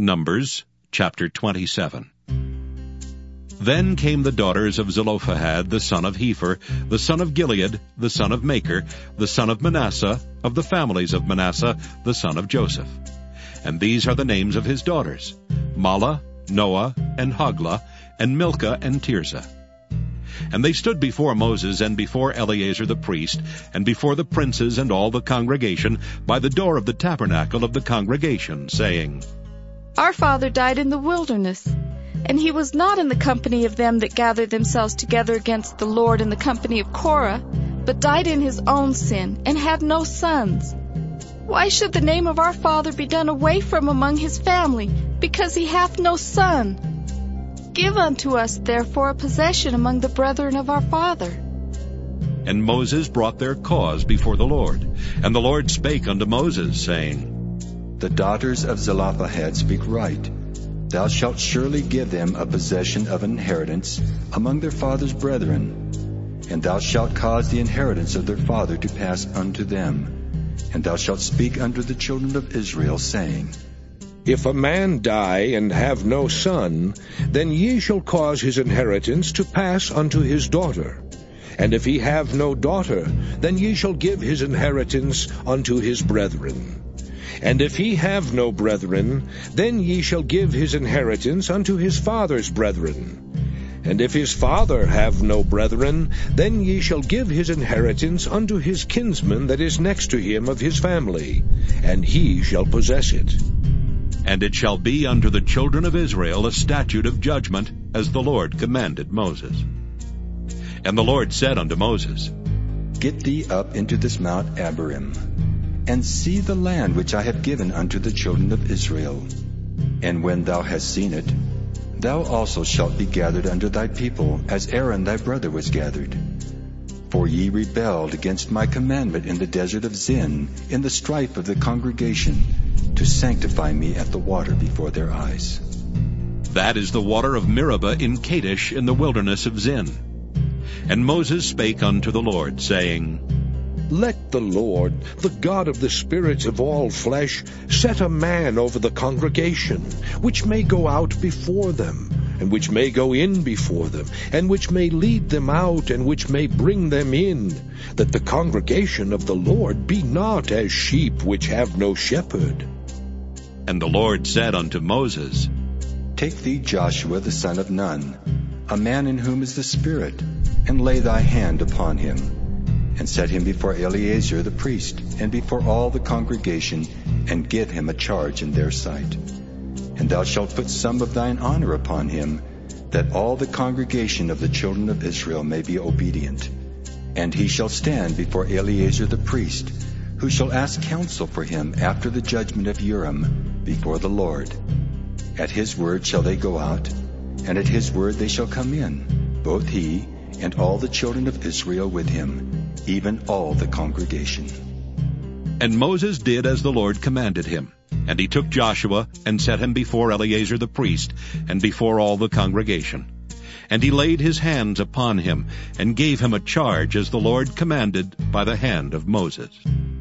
Numbers chapter 27. Then came the daughters of Zelophehad, the son of Hepher, the son of Gilead, the son of Machir, the son of Manasseh, of the families of Manasseh, the son of Joseph. And these are the names of his daughters: Mahlah, Noah, and Hoglah, and Milcah, and Tirzah. And they stood before Moses and before Eleazar the priest, and before the princes and all the congregation, by the door of the tabernacle of the congregation, saying, Our father died in the wilderness, and he was not in the company of them that gathered themselves together against the Lord in the company of Korah, but died in his own sin, and had no sons. Why should the name of our father be done away from among his family, because he hath no son? Give unto us therefore a possession among the brethren of our father. And Moses brought their cause before the Lord. And the Lord spake unto Moses, saying, The daughters of Zelophehad speak right. Thou shalt surely give them a possession of inheritance among their father's brethren. And thou shalt cause the inheritance of their father to pass unto them. And thou shalt speak unto the children of Israel, saying, If a man die and have no son, then ye shall cause his inheritance to pass unto his daughter. And if he have no daughter, then ye shall give his inheritance unto his brethren. And if he have no brethren, then ye shall give his inheritance unto his father's brethren. And if his father have no brethren, then ye shall give his inheritance unto his kinsman that is next to him of his family, and he shall possess it. And it shall be unto the children of Israel a statute of judgment, as the Lord commanded Moses. And the Lord said unto Moses, Get thee up into this Mount Abarim, and see the land which I have given unto the children of Israel. And when thou hast seen it, thou also shalt be gathered unto thy people, as Aaron thy brother was gathered. For ye rebelled against my commandment in the desert of Zin, in the strife of the congregation, to sanctify me at the water before their eyes. That is the water of Meribah in Kadesh in the wilderness of Zin. And Moses spake unto the Lord, saying, Let the Lord, the God of the spirits of all flesh, set a man over the congregation, which may go out before them, and which may go in before them, and which may lead them out, and which may bring them in, that the congregation of the Lord be not as sheep which have no shepherd. And the Lord said unto Moses, Take thee Joshua the son of Nun, a man in whom is the Spirit, and lay thy hand upon him, and set him before Eleazar the priest, and before all the congregation, and give him a charge in their sight. And thou shalt put some of thine honor upon him, that all the congregation of the children of Israel may be obedient. And he shall stand before Eleazar the priest, who shall ask counsel for him after the judgment of Urim before the Lord. At his word shall they go out, and at his word they shall come in, both he and all the children of Israel with him, even all the congregation. And Moses did as the Lord commanded him. And he took Joshua, and set him before Eleazar the priest, and before all the congregation. And he laid his hands upon him, and gave him a charge as the Lord commanded by the hand of Moses.